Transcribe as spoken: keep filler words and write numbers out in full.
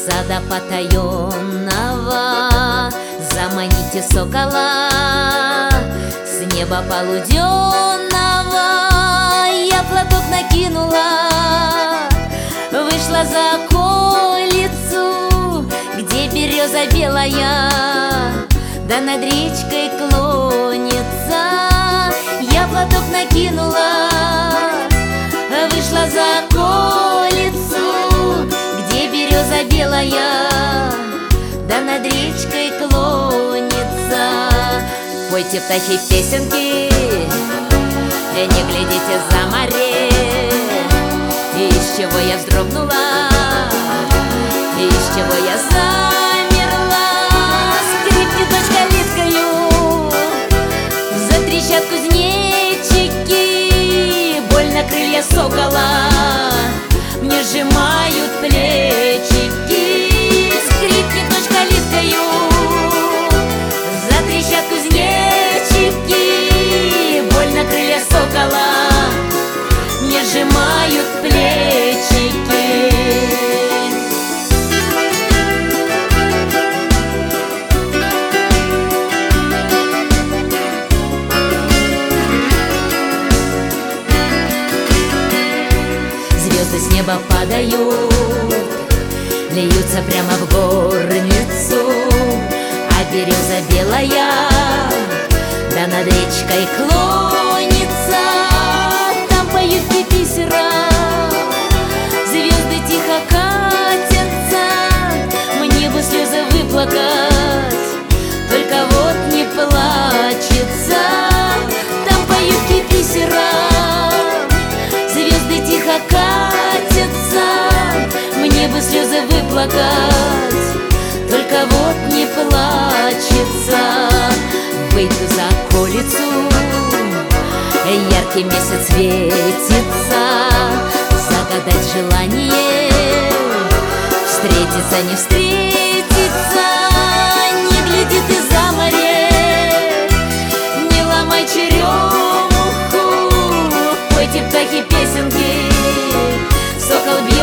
сада потаенного заманите сокола, с неба полуденного я платок накинула, вышла за околицу, где береза белая, да над речкой клонится. Я платок накинула, вышла за околицу, где береза белая, да над речкой клонится. Пойте, птахи, песенки, не глядите за море. Из чего я вздрогнула, из чего я замерла. Скрипнет ночь калиткою, затрещат кузнечики, больно крылья сокола мне сжимают плечики. Скрипнет ночь калиткою, затрещат кузнечики, больно крылья сокола мне сжимают плечики. Звезды с неба падают, льются прямо в горницу, а береза белая, да над речкой клонится. Там поют пиписера, звезды тихо катятся, мне бы слезы выплакать, только вот не плачется. Там поют пиписера, звезды тихо катятся, мне бы слезы выплакать, только вот не плачется. Выйду за околицу, яркий месяц светится, загадать желание, встретиться, не встретиться. Не гляди ты за море, не ломай черемуху, пойте, птахи, песенки, сокол бьет